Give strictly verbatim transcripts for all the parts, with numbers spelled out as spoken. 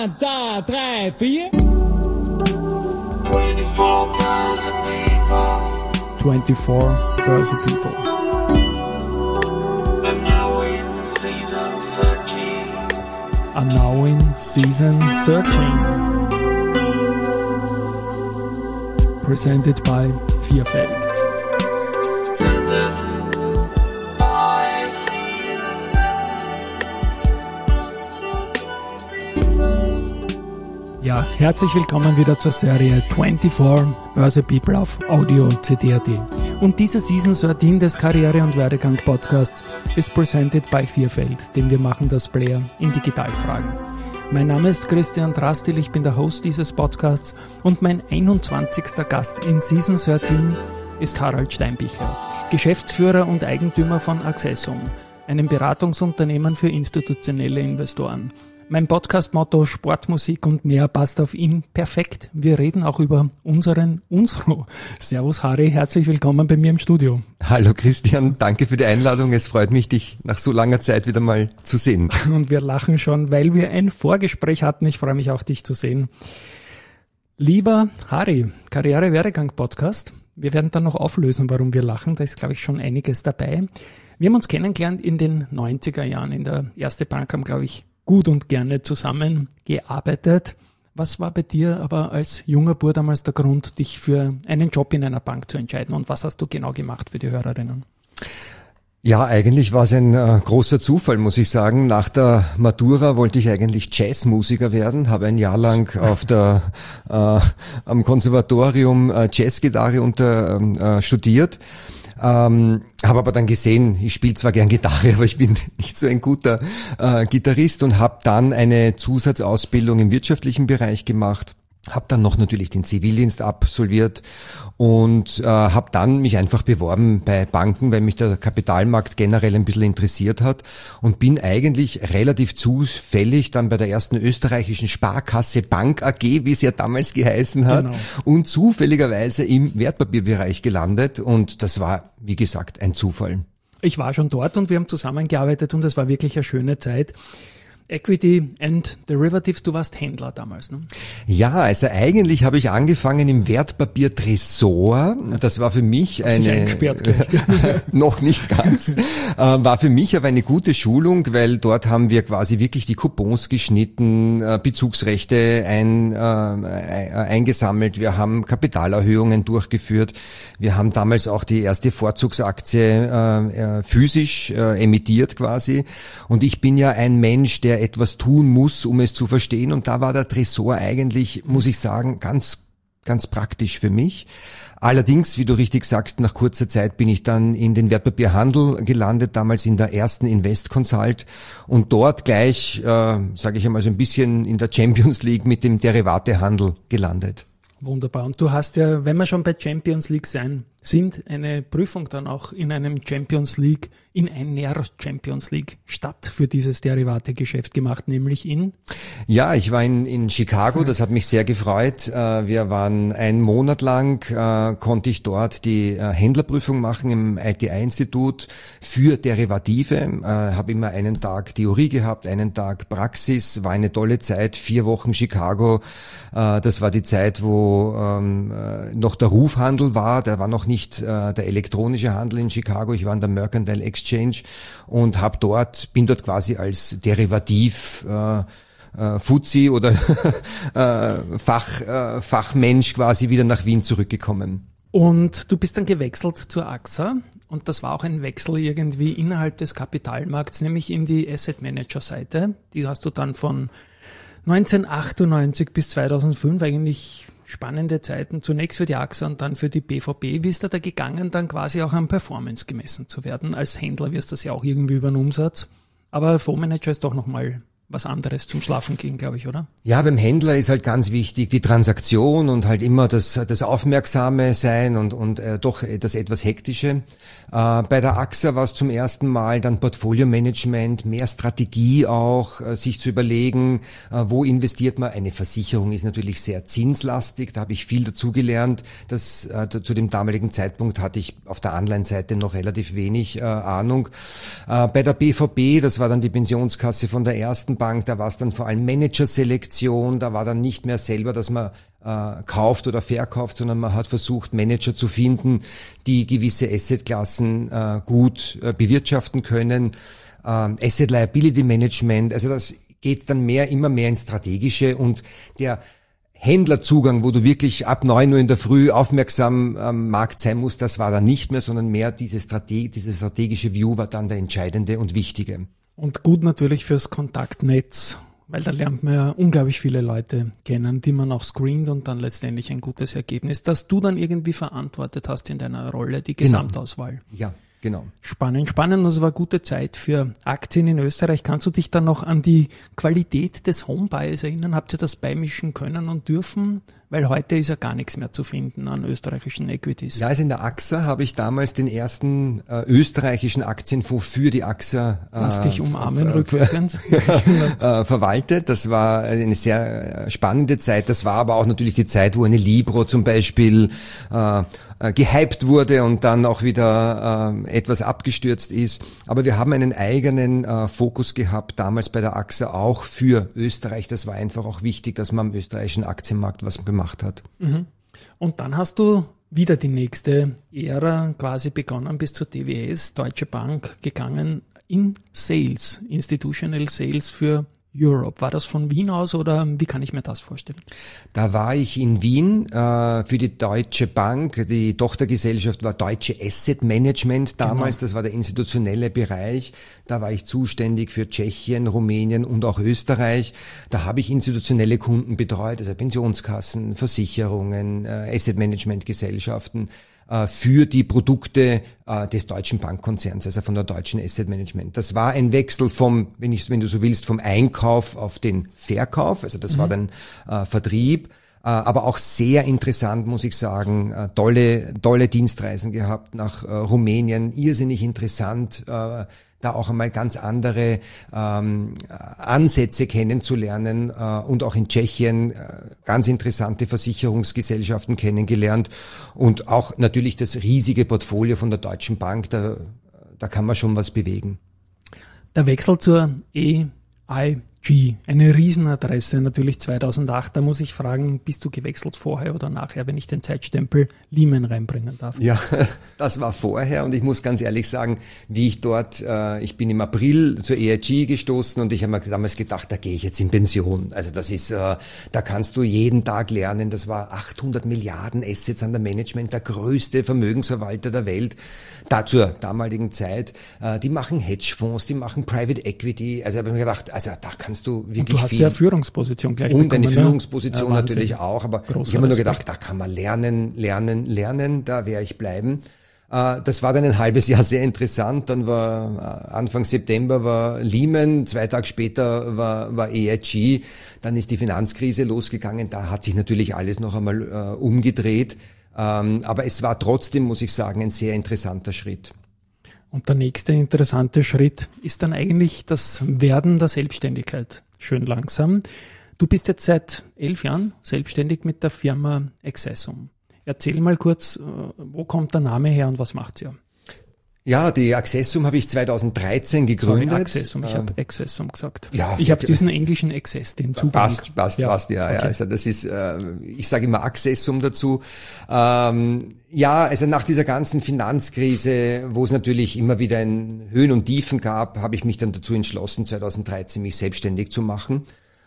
Eins, zwei, drei, vier. twenty-four thousand people. twenty-four thousand people. And now in season thirteen. Are now in season thirteen. Presented by Vierfeld. Presented by Vierfeld. Ja, herzlich willkommen wieder zur Serie twenty-four Thousand People auf Audio C D punkt A T. Und diese Season thirteen des Karriere- und Werdegang-Podcasts ist presented by Vierfeld, denn wir machen das Player in Digitalfragen. Mein Name ist Christian Drastil, ich bin der Host dieses Podcasts und mein einundzwanzigster Gast in Season thirteen ist Harald Steinbichler, Geschäftsführer und Eigentümer von Accessum, einem Beratungsunternehmen für institutionelle Investoren. Mein Podcast-Motto Sport, Musik und mehr passt auf ihn perfekt. Wir reden auch über unseren Unsro. Servus Harry, herzlich willkommen bei mir im Studio. Hallo Christian, danke für die Einladung. Es freut mich, dich nach so langer Zeit wieder mal zu sehen. Und wir lachen schon, weil wir ein Vorgespräch hatten. Ich freue mich auch, dich zu sehen. Lieber Harry, Karriere-Werdegang-Podcast. Wir werden dann noch auflösen, warum wir lachen. Da ist, glaube ich, schon einiges dabei. Wir haben uns kennengelernt in den neunziger Jahren. In der Erste Bank haben, glaube ich, gut und gerne zusammengearbeitet. Was war bei dir aber als junger Bub damals der Grund, dich für einen Job in einer Bank zu entscheiden? Und was hast du genau gemacht für die Hörerinnen? Ja, eigentlich war es ein äh, großer Zufall, muss ich sagen. Nach der Matura wollte ich eigentlich Jazzmusiker werden, habe ein Jahr lang auf der äh, am Konservatorium äh, Jazzgitarre unter äh, studiert. Ähm, habe aber dann gesehen, ich spiele zwar gern Gitarre, aber ich bin nicht so ein guter äh, Gitarrist und habe dann eine Zusatzausbildung im wirtschaftlichen Bereich gemacht. Habe dann noch natürlich den Zivildienst absolviert und äh, habe dann mich einfach beworben bei Banken, weil mich der Kapitalmarkt generell ein bisschen interessiert hat und bin eigentlich relativ zufällig dann bei der ersten österreichischen Sparkasse Bank A G, wie es ja damals geheißen hat, genau, und zufälligerweise im Wertpapierbereich gelandet und das war, wie gesagt, ein Zufall. Ich war schon dort und wir haben zusammengearbeitet und es war wirklich eine schöne Zeit. Equity and Derivatives, du warst Händler damals, ne? Ja, also eigentlich habe ich angefangen im Wertpapier-Tresor. Das war für mich eine... eingesperrt, noch nicht ganz. äh, war für mich aber eine gute Schulung, weil dort haben wir quasi wirklich die Coupons geschnitten, äh, Bezugsrechte ein, äh, eingesammelt, wir haben Kapitalerhöhungen durchgeführt, wir haben damals auch die erste Vorzugsaktie äh, äh, physisch äh, emittiert quasi. Und ich bin ja ein Mensch, der etwas tun muss, um es zu verstehen. Und da war der Tresor eigentlich, muss ich sagen, ganz, ganz praktisch für mich. Allerdings, wie du richtig sagst, nach kurzer Zeit bin ich dann in den Wertpapierhandel gelandet, damals in der ersten Invest Consult und dort gleich, äh, sage ich einmal so ein bisschen in der Champions League mit dem Derivatehandel gelandet. Wunderbar. Und du hast ja, wenn wir schon bei Champions League sein, sind eine Prüfung dann auch in einem Champions League, in einer Champions League Stadt für dieses Derivategeschäft gemacht, nämlich in? Ja, ich war in, in Chicago, das hat mich sehr gefreut. Wir waren einen Monat lang, äh, konnte ich dort die äh, Händlerprüfung machen im I T I-Institut für Derivative, äh, habe immer einen Tag Theorie gehabt, einen Tag Praxis, war eine tolle Zeit, vier Wochen Chicago, äh, das war die Zeit, wo ähm, äh, noch der Rufhandel war, der war noch nicht äh, der elektronische Handel in Chicago, ich war an der Mercantile Exchange und habe dort, bin dort quasi als Derivativ äh, äh, Fuzzi oder äh, Fach, äh, Fachmensch quasi wieder nach Wien zurückgekommen. Und du bist dann gewechselt zur A X A und das war auch ein Wechsel irgendwie innerhalb des Kapitalmarkts, nämlich in die Asset Manager Seite. Die hast du dann von neunzehnhundertachtundneunzig bis zweitausendfünf eigentlich spannende Zeiten, zunächst für die A X A und dann für die B V B. Wie ist da, da gegangen, dann quasi auch an Performance gemessen zu werden? Als Händler wirst du das ja auch irgendwie über den Umsatz. Aber Fondsmanager ist doch nochmal was anderes zum Schlafen gehen, glaube ich, oder? Ja, beim Händler ist halt ganz wichtig die Transaktion und halt immer das, das Aufmerksame sein und, und äh, doch das etwas Hektische. Äh, bei der A X A war es zum ersten Mal dann Portfolio-Management, mehr Strategie auch, äh, sich zu überlegen, äh, wo investiert man. Eine Versicherung ist natürlich sehr zinslastig, da habe ich viel dazugelernt. Das, äh, zu dem damaligen Zeitpunkt hatte ich auf der Anleihenseite noch relativ wenig äh, Ahnung. Äh, bei der B V B, das war dann die Pensionskasse von der Ersten Bank, da war es dann vor allem Managerselektion, da war dann nicht mehr selber, dass man äh, kauft oder verkauft, sondern man hat versucht, Manager zu finden, die gewisse Assetklassen äh, gut äh, bewirtschaften können. Ähm, Asset Liability Management, also das geht dann mehr, immer mehr ins Strategische, und der Händlerzugang, wo du wirklich ab neun Uhr in der Früh aufmerksam am Markt sein musst, das war dann nicht mehr, sondern mehr diese Strate- diese strategische View war dann der entscheidende und wichtige. Und gut natürlich fürs Kontaktnetz, weil da lernt man ja unglaublich viele Leute kennen, die man auch screent und dann letztendlich ein gutes Ergebnis, das du dann irgendwie verantwortet hast in deiner Rolle, die Gesamtauswahl. Ja, genau. Spannend, spannend. Das war eine gute Zeit für Aktien in Österreich. Kannst du dich dann noch an die Qualität des Homebuys erinnern? Habt ihr das beimischen können und dürfen? Weil heute ist ja gar nichts mehr zu finden an österreichischen Equities. Ja, also in der A X A habe ich damals den ersten äh, österreichischen Aktienfonds für die A X A äh, Lass dich umarmen äh, rückwirkend. äh, verwaltet. Das war eine sehr spannende Zeit. Das war aber auch natürlich die Zeit, wo eine Libro zum Beispiel äh, äh, gehypt wurde und dann auch wieder äh, etwas abgestürzt ist. Aber wir haben einen eigenen äh, Fokus gehabt, damals bei der A X A auch für Österreich. Das war einfach auch wichtig, dass man am österreichischen Aktienmarkt was gemacht hat. Und dann hast du wieder die nächste Ära quasi begonnen, bis zur D W S, Deutsche Bank, gegangen in Sales, Institutional Sales für Europe. War das von Wien aus oder wie kann ich mir das vorstellen? Da war ich in Wien äh, für die Deutsche Bank. Die Tochtergesellschaft war Deutsche Asset Management damals. Genau. Das war der institutionelle Bereich. Da war ich zuständig für Tschechien, Rumänien und auch Österreich. Da habe ich institutionelle Kunden betreut, also Pensionskassen, Versicherungen, äh, Asset Management Gesellschaften für die Produkte äh, des deutschen Bankkonzerns, also von der deutschen Asset Management. Das war ein Wechsel vom, wenn ich, wenn du so willst, vom Einkauf auf den Verkauf, also das mhm. war dann äh, Vertrieb, äh, aber auch sehr interessant, muss ich sagen, äh, tolle, tolle Dienstreisen gehabt nach äh, Rumänien, irrsinnig interessant, äh, da auch einmal ganz andere ähm, Ansätze kennenzulernen äh, und auch in Tschechien äh, ganz interessante Versicherungsgesellschaften kennengelernt und auch natürlich das riesige Portfolio von der Deutschen Bank, da, da kann man schon was bewegen. Der Wechsel zur E I G, eine Riesenadresse, natürlich zweitausendacht. Da muss ich fragen, bist du gewechselt vorher oder nachher, wenn ich den Zeitstempel Lehman reinbringen darf? Ja, das war vorher und ich muss ganz ehrlich sagen, wie ich dort, äh, ich bin im April zur E I G gestoßen und ich habe mir damals gedacht, da gehe ich jetzt in Pension. Also das ist, äh, da kannst du jeden Tag lernen. Das war achthundert Milliarden Assets under Management, der größte Vermögensverwalter der Welt, da zur damaligen Zeit. Äh, die machen Hedgefonds, die machen Private Equity. Also habe ich mir gedacht, also da kann kannst du wirklich und du hast viel. ja eine Führungsposition gleich und bekommen, eine Führungsposition ja, natürlich auch, aber Großer ich habe mir nur Respekt. gedacht, da kann man lernen, lernen, lernen, da werde ich bleiben. Das war dann ein halbes Jahr sehr interessant, dann war Anfang September war Lehman, zwei Tage später war, war E I G, dann ist die Finanzkrise losgegangen, da hat sich natürlich alles noch einmal äh, umgedreht, ähm, aber es war trotzdem, muss ich sagen, ein sehr interessanter Schritt. Und der nächste interessante Schritt ist dann eigentlich das Werden der Selbstständigkeit. Schön langsam. Du bist jetzt seit elf Jahren selbstständig mit der Firma Accessum. Erzähl mal kurz, wo kommt der Name her und was macht ihr? Ja, die Accessum habe ich zweitausenddreizehn gegründet. Sorry, Accessum, ich habe Accessum gesagt. Ja, ich habe diesen englischen Access, den Zugang. Passt, passt, ja. passt, ja, okay. ja. Also das ist, äh, ich sage immer Accessum dazu. Ähm, ja, also nach dieser ganzen Finanzkrise, wo es natürlich immer wieder ein Höhen und Tiefen gab, habe ich mich dann dazu entschlossen, zweitausenddreizehn mich selbstständig zu machen.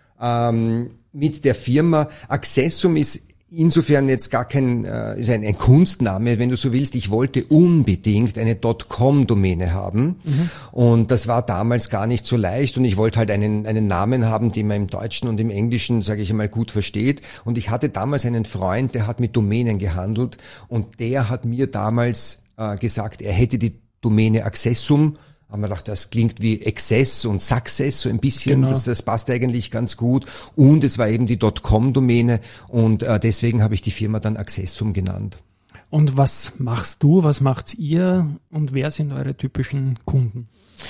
Ähm, mit der Firma Accessum ist insofern jetzt gar kein, äh, ist ein, ein Kunstname, wenn du so willst. Ich wollte unbedingt eine .com-Domäne haben mhm. und das war damals gar nicht so leicht und ich wollte halt einen, einen Namen haben, den man im Deutschen und im Englischen, sage ich einmal, gut versteht und ich hatte damals einen Freund, der hat mit Domänen gehandelt und der hat mir damals äh, gesagt, er hätte die Domäne Accessum. Haben wir gedacht, das klingt wie Access und Success so ein bisschen, genau. das, das passt eigentlich ganz gut. Und es war eben die .com-Domäne und äh, deswegen habe ich die Firma dann Accessum genannt. Und was machst du, was macht ihr und wer sind eure typischen Kunden?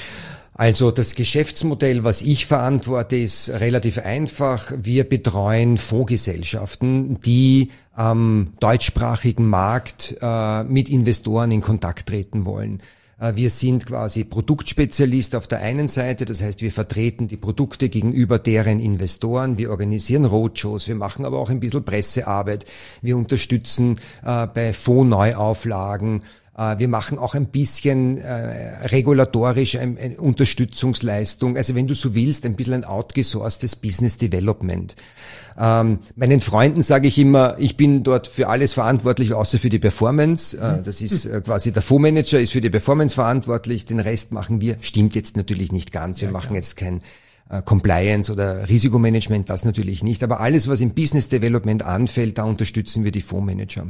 Also das Geschäftsmodell, was ich verantworte, ist relativ einfach. Wir betreuen Fondsgesellschaften, die am deutschsprachigen Markt äh, mit Investoren in Kontakt treten wollen. Wir sind quasi Produktspezialist auf der einen Seite, das heißt, wir vertreten die Produkte gegenüber deren Investoren, wir organisieren Roadshows, wir machen aber auch ein bisschen Pressearbeit, wir unterstützen äh, bei Fondsneuauflagen, äh, wir machen auch ein bisschen äh, regulatorisch eine ein Unterstützungsleistung, also wenn du so willst, ein bisschen ein outgesourcedes Business Development. Ähm, meinen Freunden sage ich immer, ich bin dort für alles verantwortlich, außer für die Performance. Äh, das ist äh, quasi der Fondsmanager ist für die Performance verantwortlich, den Rest machen wir. Stimmt jetzt natürlich nicht ganz. Wir ja, machen klar. jetzt kein äh, Compliance oder Risikomanagement, das natürlich nicht. Aber alles, was im Business Development anfällt, da unterstützen wir die Fondsmanager.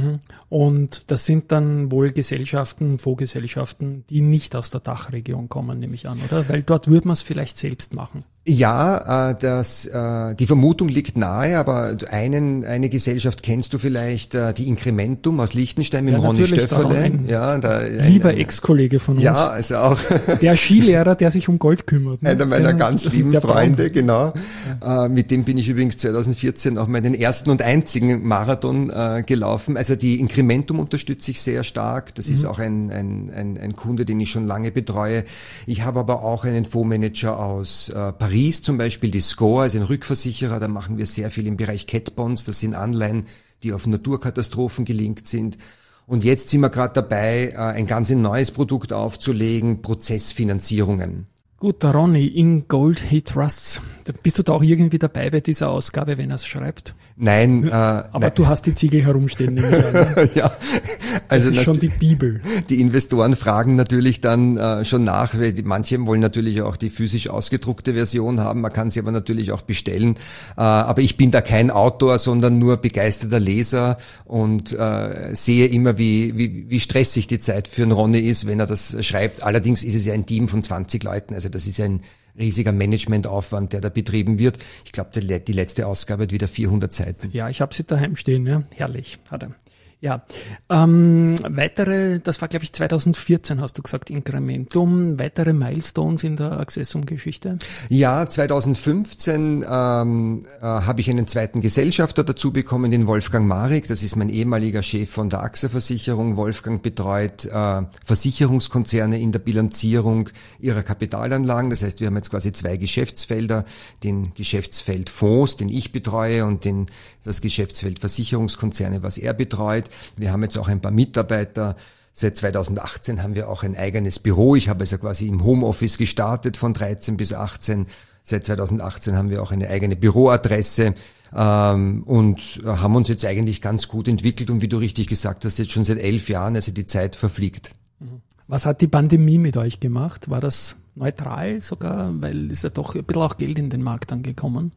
Und das sind dann wohl Gesellschaften, Fondsgesellschaften, die nicht aus der Dachregion kommen, nehme ich an, oder? Weil dort würde man es vielleicht selbst machen. Ja, äh, das, äh, die Vermutung liegt nahe, aber einen, eine Gesellschaft kennst du vielleicht, äh, die Incrementum aus Liechtenstein mit ja, Ronny Stöfferle. Ja, da, ein, lieber Ex-Kollege von uns. Ja, also auch. Der Skilehrer, der sich um Gold kümmert. Ne? Einer meiner der, ganz lieben Freunde, genau. Ja. Äh, mit dem bin ich übrigens zwanzig vierzehn auch meinen ersten und einzigen Marathon äh, gelaufen. Also die Incrementum unterstütze ich sehr stark. Das mhm. ist auch ein, ein, ein, ein Kunde, den ich schon lange betreue. Ich habe aber auch einen Fondsmanager aus äh, Paris. Zum Beispiel die Score, also ein Rückversicherer, da machen wir sehr viel im Bereich Cat Bonds, das sind Anleihen, die auf Naturkatastrophen gelinkt sind. Und jetzt sind wir gerade dabei, ein ganz neues Produkt aufzulegen, Prozessfinanzierungen. Gut, der Ronny, in Gold He Trusts. Bist du da auch irgendwie dabei bei dieser Ausgabe, wenn er es schreibt? Nein. Äh, Aber nein. Du hast die Ziegel herumstehen. Nehme ich an. Ja, also das ist schon die Bibel. Die Investoren fragen natürlich dann äh, schon nach, weil die, manche wollen natürlich auch die physisch ausgedruckte Version haben. Man kann sie aber natürlich auch bestellen. Äh, aber ich bin da kein Autor, sondern nur begeisterter Leser und äh, sehe immer, wie, wie, wie stressig die Zeit für einen Ronny ist, wenn er das schreibt. Allerdings ist es ja ein Team von zwanzig Leuten. Also das ist ein riesiger Managementaufwand, der da betrieben wird. Ich glaube, die letzte Ausgabe hat wieder vierhundert Seiten. Ja, ich habe sie daheim stehen. Ja. Herrlich, hat er. Ja, ähm, weitere, das war glaube ich zwanzig vierzehn, hast du gesagt, Incrementum, weitere Milestones in der Accessum-Geschichte? Ja, zwanzig fünfzehn ähm, äh, habe ich einen zweiten Gesellschafter dazu bekommen, den Wolfgang Marik, das ist mein ehemaliger Chef von der A X A-Versicherung. Wolfgang betreut äh, Versicherungskonzerne in der Bilanzierung ihrer Kapitalanlagen, das heißt, wir haben jetzt quasi zwei Geschäftsfelder, den Geschäftsfeld Fonds, den ich betreue, und den, das Geschäftsfeld Versicherungskonzerne, was er betreut. Wir haben jetzt auch ein paar Mitarbeiter. Seit zwanzig achtzehn haben wir auch ein eigenes Büro. Ich habe also quasi im Homeoffice gestartet von dreizehn bis achtzehn. Seit zwanzig achtzehn haben wir auch eine eigene Büroadresse ähm, und haben uns jetzt eigentlich ganz gut entwickelt. Und wie du richtig gesagt hast, jetzt schon seit elf Jahren, also die Zeit verfliegt. Was hat die Pandemie mit euch gemacht? War das neutral sogar? Weil ist ja doch ein bisschen auch Geld in den Markt angekommen.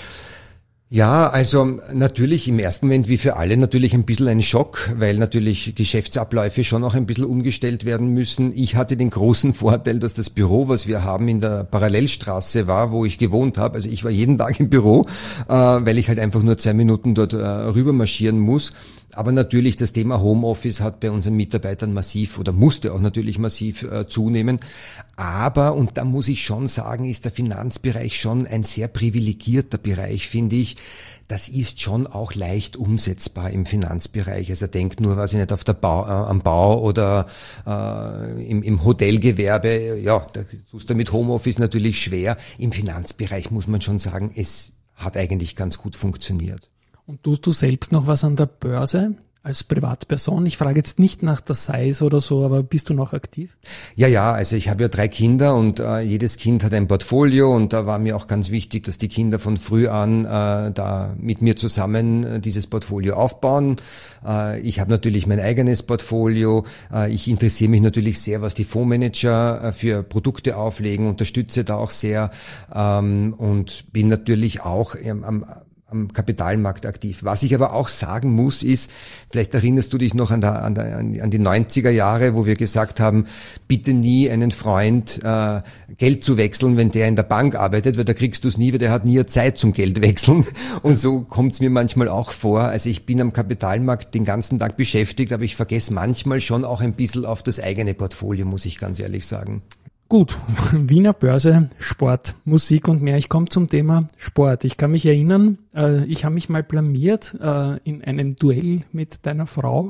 Ja, also natürlich im ersten Moment wie für alle natürlich ein bisschen ein Schock, weil natürlich Geschäftsabläufe schon auch ein bisschen umgestellt werden müssen. Ich hatte den großen Vorteil, dass das Büro, was wir haben, in der Parallelstraße war, wo ich gewohnt habe. Also ich war jeden Tag im Büro, äh, weil ich halt einfach nur zwei Minuten dort äh, rüber marschieren muss. Aber natürlich das Thema Homeoffice hat bei unseren Mitarbeitern massiv oder musste auch natürlich massiv äh, zunehmen. Aber, und da muss ich schon sagen, ist der Finanzbereich schon ein sehr privilegierter Bereich, finde ich. Das ist schon auch leicht umsetzbar im Finanzbereich. Also denkt nur, weiß ich nicht, auf der Bau, äh, am Bau oder äh, im, im Hotelgewerbe. Ja, da tust du mit Homeoffice natürlich schwer. Im Finanzbereich muss man schon sagen, es hat eigentlich ganz gut funktioniert. Und tust du selbst noch was an der Börse als Privatperson? Ich frage jetzt nicht nach der Size oder so, aber bist du noch aktiv? Ja, ja, also ich habe ja drei Kinder und äh, jedes Kind hat ein Portfolio, und da war mir auch ganz wichtig, dass die Kinder von früh an äh, da mit mir zusammen äh, dieses Portfolio aufbauen. Äh, ich habe natürlich mein eigenes Portfolio. Äh, ich interessiere mich natürlich sehr, was die Fondsmanager äh, für Produkte auflegen, unterstütze da auch sehr ähm, und bin natürlich auch ähm, am am Kapitalmarkt aktiv. Was ich aber auch sagen muss, ist, vielleicht erinnerst du dich noch an, der, an, der, an die neunziger Jahre, wo wir gesagt haben, bitte nie einen Freund äh, Geld zu wechseln, wenn der in der Bank arbeitet, weil da kriegst du es nie, weil der hat nie Zeit zum Geld wechseln. Und so kommt es mir manchmal auch vor. Also ich bin am Kapitalmarkt den ganzen Tag beschäftigt, aber ich vergesse manchmal schon auch ein bisschen auf das eigene Portfolio, muss ich ganz ehrlich sagen. Gut, Wiener Börse, Sport, Musik und mehr. Ich komme zum Thema Sport. Ich kann mich erinnern, äh, ich habe mich mal blamiert äh, in einem Duell mit deiner Frau.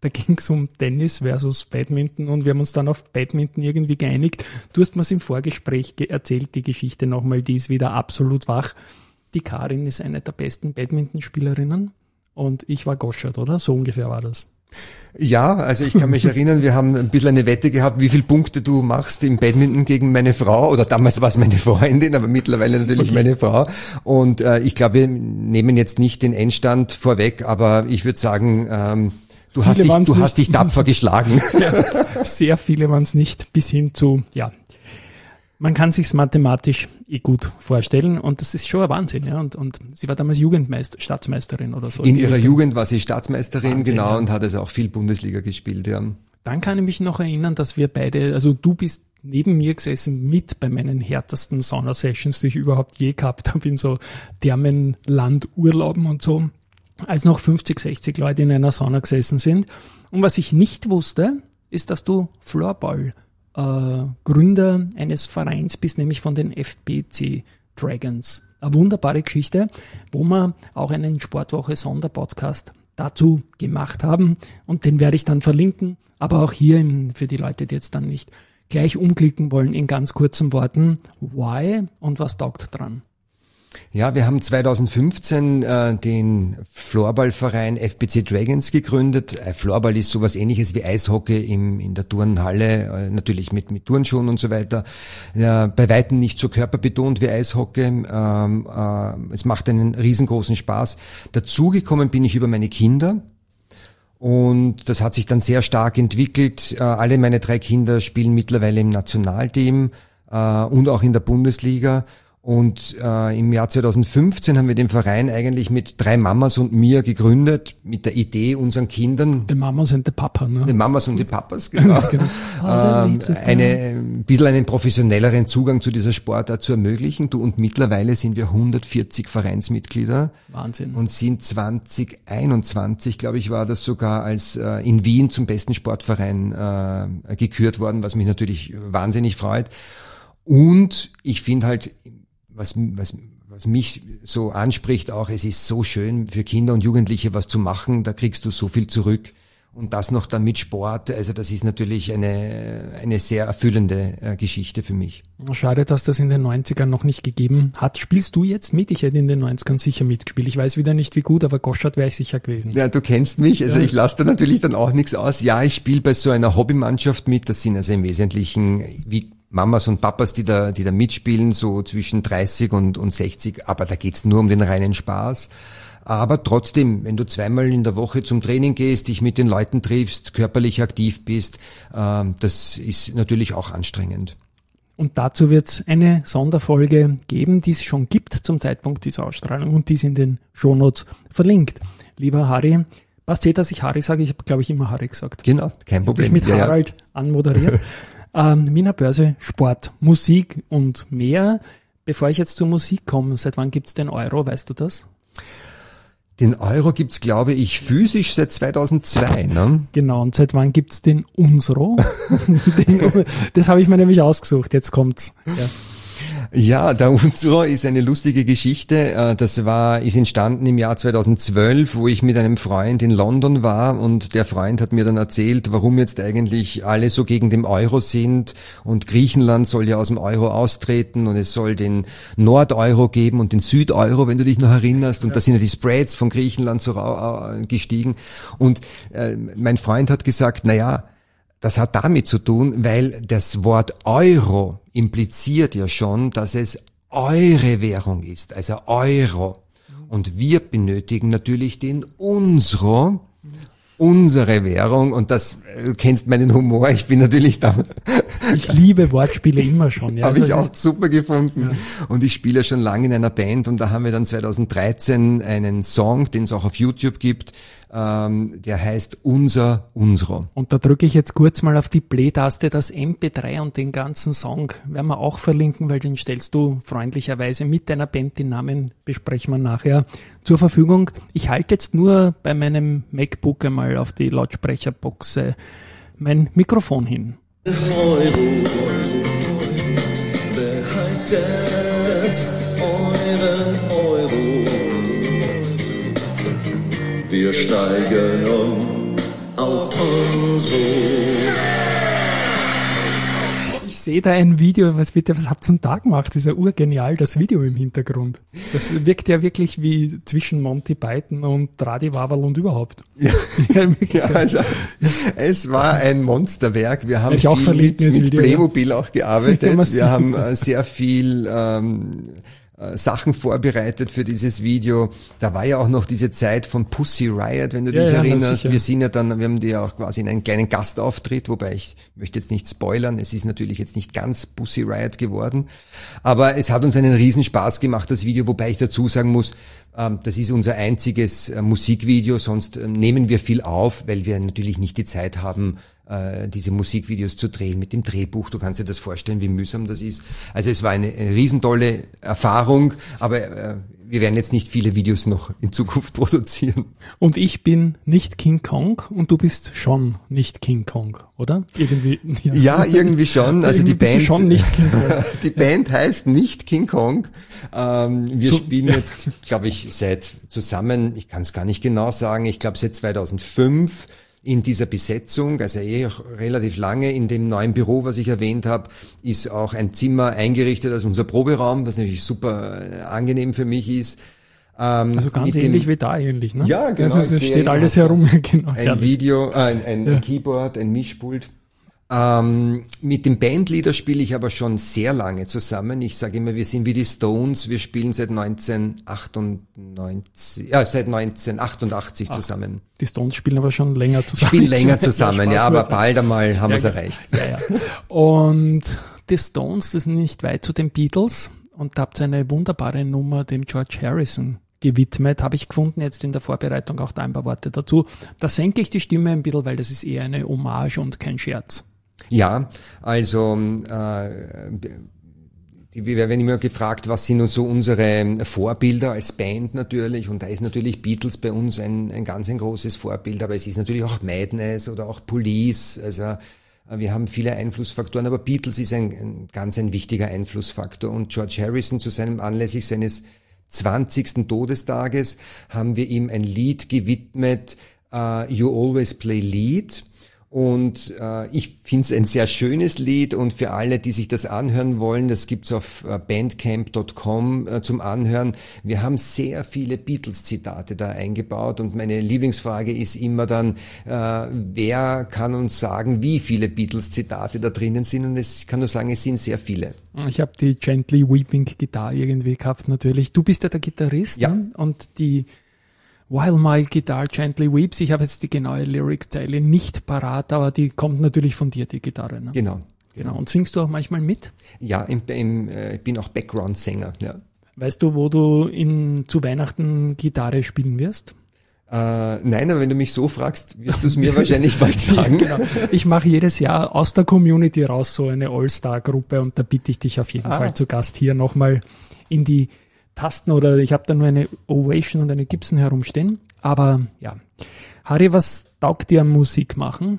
Da ging es um Tennis versus Badminton und wir haben uns dann auf Badminton irgendwie geeinigt. Du hast mir es im Vorgespräch ge- erzählt, die Geschichte nochmal, die ist wieder absolut wach. Die Karin ist eine der besten Badmintonspielerinnen und ich war Goschert, oder? So ungefähr war das. Ja, also ich kann mich erinnern, wir haben ein bisschen eine Wette gehabt, wie viele Punkte du machst im Badminton gegen meine Frau, oder damals war es meine Freundin, aber mittlerweile natürlich okay. meine Frau. Und äh, ich glaube, wir nehmen jetzt nicht den Endstand vorweg, aber ich würde sagen, ähm, du viele hast dich, du hast dich tapfer geschlagen. Ja, sehr viele waren es nicht, bis hin zu, ja, man kann sich's mathematisch eh gut vorstellen und das ist schon ein Wahnsinn, ja. Und, und sie war damals Jugendmeister, Staatsmeisterin oder so. In ihrer Richtung. Jugend war sie Staatsmeisterin, Wahnsinn, genau, ja. Und hat also auch viel Bundesliga gespielt, ja. Dann kann ich mich noch erinnern, dass wir beide, also du bist neben mir gesessen mit bei meinen härtesten Sauna-Sessions, die ich überhaupt je gehabt habe in so Thermenlandurlauben und so, als noch fünfzig, sechzig Leute in einer Sauna gesessen sind. Und was ich nicht wusste, ist, dass du Floorball Äh, Gründer eines Vereins bist, nämlich von den F B C Dragons. Eine wunderbare Geschichte, wo wir auch einen Sportwoche-Sonderpodcast dazu gemacht haben und den werde ich dann verlinken, aber auch hier in, für die Leute, die jetzt dann nicht gleich umklicken wollen, in ganz kurzen Worten, why und was taugt dran? Ja, wir haben zweitausendfünfzehn äh, den Floorballverein F B C Dragons gegründet. Äh, Floorball ist sowas Ähnliches wie Eishockey im, in der Turnhalle, äh, natürlich mit, mit Turnschuhen und so weiter. Äh, bei Weitem nicht so körperbetont wie Eishockey. Ähm, äh, es macht einen riesengroßen Spaß. Dazugekommen bin ich über meine Kinder. Und das hat sich dann sehr stark entwickelt. Äh, alle meine drei Kinder spielen mittlerweile im Nationalteam äh, und auch in der Bundesliga. Und äh, im Jahr zweitausendfünfzehn haben wir den Verein eigentlich mit drei Mamas und mir gegründet, mit der Idee, unseren Kindern... Die Mamas und die Papa, ne? Die Mamas und die Papas, genau. genau. ähm, eine, ein bisschen einen professionelleren Zugang zu dieser Sportart zu ermöglichen. Du, und mittlerweile sind wir hundertvierzig Vereinsmitglieder. Wahnsinn. Und sind zwanzig einundzwanzig, glaube ich, war das sogar als äh, in Wien zum besten Sportverein äh, gekürt worden, was mich natürlich wahnsinnig freut. Und ich finde halt... Was, was, was mich so anspricht auch, es ist so schön für Kinder und Jugendliche was zu machen, da kriegst du so viel zurück und das noch dann mit Sport, also das ist natürlich eine, eine sehr erfüllende äh, Geschichte für mich. Schade, dass das in den neunzigern noch nicht gegeben hat. Spielst du jetzt mit? Ich hätte in den neunzigern sicher mitgespielt. Ich weiß wieder nicht wie gut, aber Goschert wäre ich sicher gewesen. Ja, du kennst mich, also ja. Ich lasse da natürlich dann auch nichts aus. Ja, ich spiele bei so einer Hobbymannschaft mit, das sind also im Wesentlichen wie Mamas und Papas, die da, die da mitspielen, so zwischen dreißig und, und sechzig, aber da geht's nur um den reinen Spaß. Aber trotzdem, wenn du zweimal in der Woche zum Training gehst, dich mit den Leuten triffst, körperlich aktiv bist, äh, das ist natürlich auch anstrengend. Und dazu wird's eine Sonderfolge geben, die es schon gibt zum Zeitpunkt dieser Ausstrahlung und die ist in den Shownotes verlinkt. Lieber Harry, passt eh, dass ich Harry sage? Ich habe, glaube ich, immer Harry gesagt. Genau, kein Problem. Ich habe mich mit Harald ja, ja. anmoderiert. Ähm, Wiener Börse, Sport, Musik und mehr. Bevor ich jetzt zur Musik komme, seit wann gibt's den Euro, weißt du das? Den Euro gibt's, glaube ich, physisch seit zweitausendzwei, ne? Genau, und seit wann gibt's den Unsro? den, das habe ich mir nämlich ausgesucht, jetzt kommt's. Ja. Ja, der Unsro ist eine lustige Geschichte. Das war, ist entstanden im Jahr zweitausendzwölf, wo ich mit einem Freund in London war und der Freund hat mir dann erzählt, warum jetzt eigentlich alle so gegen den Euro sind und Griechenland soll ja aus dem Euro austreten und es soll den Nord-Euro geben und den Süd-Euro, wenn du dich noch erinnerst, und ja. Da sind ja die Spreads von Griechenland so gestiegen und äh, mein Freund hat gesagt, na ja, das hat damit zu tun, weil das Wort Euro impliziert ja schon, dass es eure Währung ist, also Euro. Und wir benötigen natürlich den Unsro, unsere Währung. Und das, du kennst meinen Humor, ich bin natürlich da. Ich liebe Wortspiele immer schon. Ja. Habe ich auch super gefunden. Ja. Und ich spiele schon lange in einer Band und da haben wir dann zweitausenddreizehn einen Song, den es auch auf YouTube gibt, ähm, der heißt Unser Unsro. Und da drücke ich jetzt kurz mal auf die Play-Taste, das M P drei und den ganzen Song werden wir auch verlinken, weil den stellst du freundlicherweise mit deiner Band, den Namen besprechen wir nachher, zur Verfügung. Ich halte jetzt nur bei meinem MacBook einmal auf die Lautsprecherbox äh, mein Mikrofon hin. Euro, behaltet euren Euro. Wir steigen um auf auf an so. Ich sehe da ein Video, was wird ja, was habt ihr zum Tag gemacht? Das ist ja urgenial, das Video im Hintergrund. Das wirkt ja wirklich wie zwischen Monty Python und Radiwaberl und überhaupt. Ja, Ja, wirklich. ja also, es war ein Monsterwerk. Wir haben Ich auch viel verliebt mit, in das mit Video, Playmobil auch gearbeitet. Ja, man Wir haben sieht's. äh, sehr viel ähm, äh, Sachen vorbereitet für dieses Video. Da war ja auch noch diese Zeit von Pussy Riot, wenn du Ja, dich ja, na, erinnerst. sicher. Wir sind ja dann, wir haben die ja auch quasi in einen kleinen Gastauftritt, wobei ich möchte jetzt nicht spoilern. Es ist natürlich jetzt nicht ganz Pussy Riot geworden. Aber es hat uns einen Riesenspaß gemacht, das Video, wobei ich dazu sagen muss, ähm, das ist unser einziges äh, Musikvideo, sonst äh, nehmen wir viel auf, weil wir natürlich nicht die Zeit haben, äh, diese Musikvideos zu drehen mit dem Drehbuch. Du kannst dir das vorstellen, wie mühsam das ist. Also es war eine, eine riesentolle Erfahrung, aber äh, wir werden jetzt nicht viele Videos noch in Zukunft produzieren. Und ich bin nicht King Kong und du bist schon nicht King Kong, oder? Irgendwie. Ja, irgendwie schon. Also Irgendwie die bist du Band, schon nicht King Kong. die Band heißt nicht King Kong. Ähm, wir So- spielen jetzt, glaube ich, seit zusammen, ich kann es gar nicht genau sagen, ich glaube seit zweitausendfünf in dieser Besetzung, also eh auch relativ lange. In dem neuen Büro, was ich erwähnt habe, ist auch ein Zimmer eingerichtet als unser Proberaum, was natürlich super äh, angenehm für mich ist. Ähm, Also ganz mit dem- ähnlich wie da eigentlich, ne? Ja, genau, Also es sehr steht alles ähnlich. herum, genau. Ein herrlich. Video, äh, ein, ein, ein Keyboard, ein Mischpult. Ähm, mit dem Bandleader spiele ich aber schon sehr lange zusammen. Ich sage immer, wir sind wie die Stones. Wir spielen seit neunzehnhundertachtundneunzig, ja, seit neunzehnhundertachtundachtzig zusammen. Die Stones spielen aber schon länger zusammen. Spielen länger zusammen, ja, Spaß aber wird's. bald einmal haben wir es Ja, erreicht. Ja, ja. Und die Stones, das sind nicht weit zu den Beatles und da habt ihr eine wunderbare Nummer dem George Harrison gewidmet, habe ich gefunden, jetzt in der Vorbereitung auch da ein paar Worte dazu. Da senke ich die Stimme ein bisschen, weil das ist eher eine Hommage und kein Scherz. Ja, also äh, die, wir werden immer gefragt, was sind so unsere Vorbilder als Band natürlich, und da ist natürlich Beatles bei uns ein, ein ganz ein großes Vorbild, aber es ist natürlich auch Madness oder auch Police, also äh, wir haben viele Einflussfaktoren, aber Beatles ist ein, ein ganz ein wichtiger Einflussfaktor, und George Harrison zu seinem anlässlich seines zwanzigsten Todestages haben wir ihm ein Lied gewidmet, uh, You Always Play Lead. Und äh, ich finde es ein sehr schönes Lied, und für alle, die sich das anhören wollen, das gibt's auf äh, bandcamp Punkt com äh, zum Anhören. Wir haben sehr viele Beatles-Zitate da eingebaut, und meine Lieblingsfrage ist immer dann, äh, wer kann uns sagen, wie viele Beatles-Zitate da drinnen sind? Und es, ich kann nur sagen, es sind sehr viele. Ich habe die Gently Weeping Guitar irgendwie gehabt natürlich. Du bist ja der Gitarrist, Ja. ne? Und die While My Guitar Gently Weeps, ich habe jetzt die genaue Lyrics-Zeile nicht parat, aber die kommt natürlich von dir, die Gitarre. Ne? Genau. Genau. Und singst du auch manchmal mit? Ja, im, im, äh, ich bin auch Background-Sänger. Ja. Weißt du, wo du in, zu Weihnachten Gitarre spielen wirst? Äh, nein, aber wenn du mich so fragst, wirst du es mir wahrscheinlich bald sagen. Genau. Ich mache jedes Jahr aus der Community raus so eine All-Star-Gruppe, und da bitte ich dich auf jeden Ah. Fall zu Gast hier nochmal in die Tasten, oder ich habe da nur eine Ovation und eine Gibson herumstehen. Aber ja, Harry, was taugt dir am Musik machen?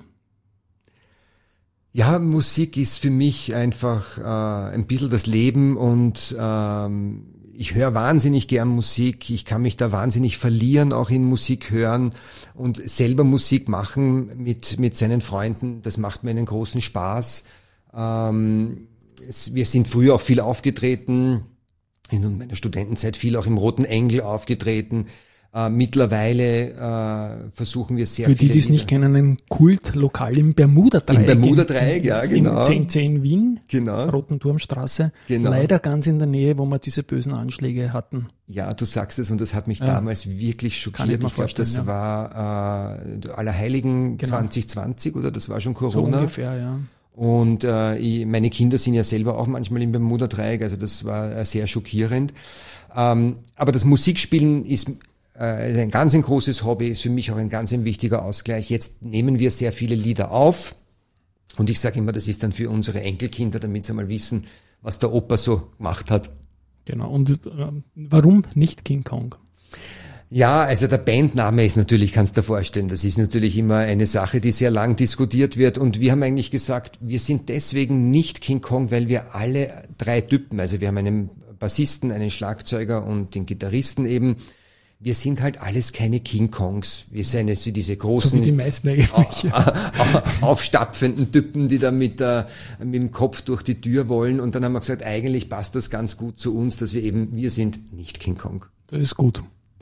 Ja, Musik ist für mich einfach äh, ein bisschen das Leben, und ähm, ich höre wahnsinnig gern Musik. Ich kann mich da wahnsinnig verlieren, auch in Musik hören, und selber Musik machen mit mit seinen Freunden. Das macht mir einen großen Spaß. Ähm, es, wir sind früher auch viel aufgetreten. In meiner Studentenzeit viel auch im Roten Engel aufgetreten. Äh, mittlerweile äh, versuchen wir sehr Für die, viele die es nicht Lieder- kennen, ein Kultlokal im Bermuda-Dreieck. Im Bermuda-Dreieck, ja, genau. Im zehn zehn Wien, Genau. Roten Turmstraße. Genau. Leider ganz in der Nähe, wo wir diese bösen Anschläge hatten. Ja, du sagst es, und das hat mich Ja. damals wirklich Kann schockiert. ich Ich, mir glaube, das vorstellen, war äh, Allerheiligen Genau. zwanzig zwanzig, oder das war schon So Corona. ungefähr, ja. Und äh, ich, meine Kinder sind ja selber auch manchmal im Bermuda-Dreieck, also das war äh, sehr schockierend. Ähm, aber das Musikspielen ist äh, ein ganz ein großes Hobby, ist für mich auch ein ganz ein wichtiger Ausgleich. Jetzt nehmen wir sehr viele Lieder auf, und ich sage immer, das ist dann für unsere Enkelkinder, damit sie mal wissen, was der Opa so gemacht hat. Genau. Und äh, warum nicht King Kong? Ja, also der Bandname ist natürlich, kannst du dir vorstellen, das ist natürlich immer eine Sache, die sehr lang diskutiert wird, und wir haben eigentlich gesagt, wir sind deswegen nicht King Kong, weil wir alle drei Typen, also wir haben einen Bassisten, einen Schlagzeuger und den Gitarristen eben, wir sind halt alles keine King Kongs. Wir sind jetzt diese So großen, wie die meisten eigentlich. Ja. aufstapfenden Typen, die da mit, der, mit dem Kopf durch die Tür wollen. Und dann haben wir gesagt, eigentlich passt das ganz gut zu uns, dass wir eben, wir sind nicht King Kong. Das ist gut.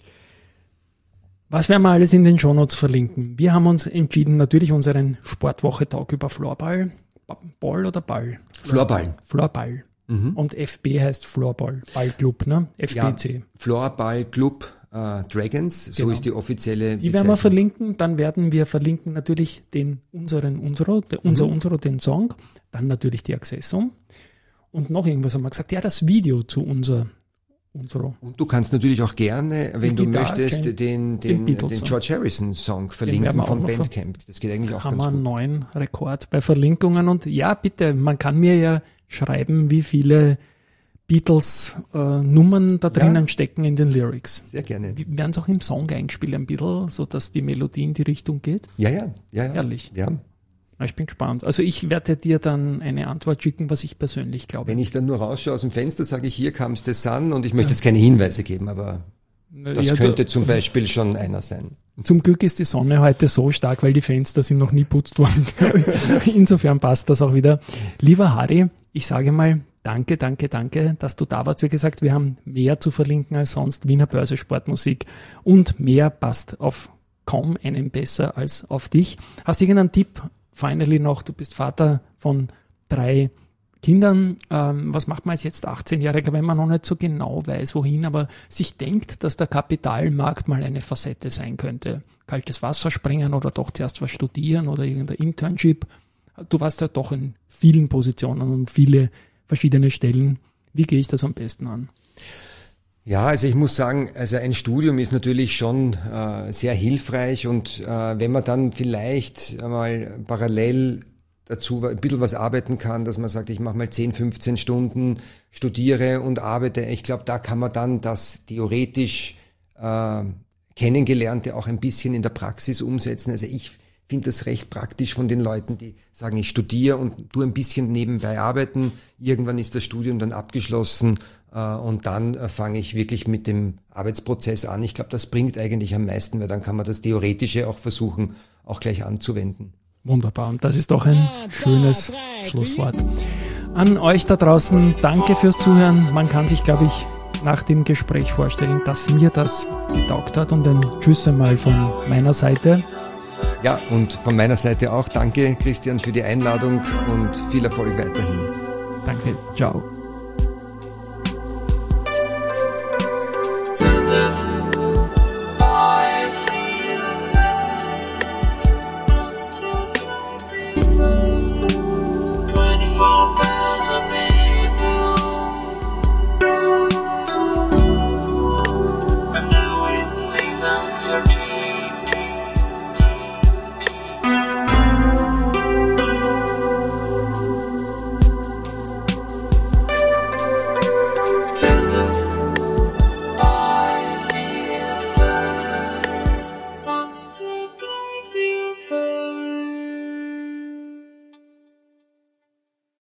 Was werden wir alles in den Shownotes verlinken? Wir haben uns entschieden, natürlich unseren Sportwoche-Tag über Floorball. Ba- Ball oder Ball? Floorball. Floorball. Und F B heißt Floorball. Ballclub, ne? F B C. Ja, Floorball Club äh, Dragons, so Genau. ist die offizielle Die werden wir Bezeichnung. verlinken. Dann werden wir verlinken natürlich den unseren Unsero, der, unser Unsero, den Song. Dann natürlich die Accessum. Und noch irgendwas haben wir gesagt. Ja, das Video zu unser Unsero. Und du kannst natürlich auch gerne, wenn Die du Gitarre, möchtest, den- den, den den, den, Beatles-Song. George Harrison-Song werden verlinken wir auch von noch ver- Bandcamp. Das geht eigentlich auch Haben ganz wir einen gut. neuen Rekord bei Verlinkungen. Und ja, bitte, man kann mir ja schreiben, wie viele Beatles-Nummern da Ja. drinnen stecken in den Lyrics. Sehr gerne. Werden es auch im Song eingespielt ein bisschen, so dass die Melodie in die Richtung geht? Ja, ja, ja, ja. Ehrlich. Ja. Na, Ich bin gespannt. Also ich werde dir dann eine Antwort schicken, was ich persönlich glaube. Wenn ich dann nur rausschaue aus dem Fenster, sage ich, hier comes the sun, und ich möchte jetzt keine Hinweise geben, aber das Ja, könnte du- zum Beispiel schon einer sein. Zum Glück ist die Sonne heute so stark, weil die Fenster sind noch nie putzt worden. Insofern passt das auch wieder. Lieber Harry, ich sage mal danke, danke, danke, dass du da warst. Wie gesagt, wir haben mehr zu verlinken als sonst. Wiener Börse Sportmusik und mehr passt auf kaum einen besser als auf dich. Hast du irgendeinen Tipp? Finally noch, du bist Vater von drei Kindern. Ähm, was macht man als jetzt achtzehnjähriger, wenn man noch nicht so genau weiß, wohin, aber sich denkt, dass der Kapitalmarkt mal eine Facette sein könnte? Kaltes Wasser springen oder doch zuerst was studieren oder irgendein Internship? Du warst ja doch in vielen Positionen und viele verschiedene Stellen. Wie gehe ich das am besten an? Ja, also ich muss sagen, also ein Studium ist natürlich schon äh, sehr hilfreich, und äh, wenn man dann vielleicht einmal parallel dazu ein bisschen was arbeiten kann, dass man sagt, ich mache mal zehn, fünfzehn Stunden, studiere und arbeite, ich glaube, da kann man dann das theoretisch äh, Kennengelernte auch ein bisschen in der Praxis umsetzen. Also ich finde das recht praktisch von den Leuten, die sagen, ich studiere und tue ein bisschen nebenbei arbeiten. Irgendwann ist das Studium dann abgeschlossen äh, und dann äh, fange ich wirklich mit dem Arbeitsprozess an. Ich glaube, das bringt eigentlich am meisten, weil dann kann man das Theoretische auch versuchen, auch gleich anzuwenden. Wunderbar. Und das ist doch ein Ja, schönes drei, vier. Schlusswort. An euch da draußen, danke fürs Zuhören. Man kann sich, glaube ich, nach dem Gespräch vorstellen, dass mir das getaugt hat, und ein Tschüss einmal von meiner Seite. Ja, und von meiner Seite auch danke, Christian, für die Einladung und viel Erfolg weiterhin. Danke. Ciao. twenty-four miles of people, and now it's season thirteen. Tender